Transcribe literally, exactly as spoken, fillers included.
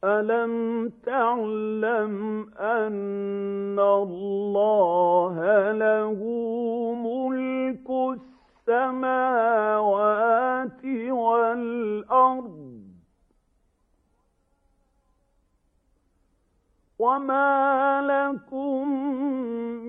أَلَمْ تَعْلَمْ أَنَّ اللَّهَ لَهُ مُلْكُ السَّمَاوَاتِ وَالْأَرْضِ وَمَا لَكُم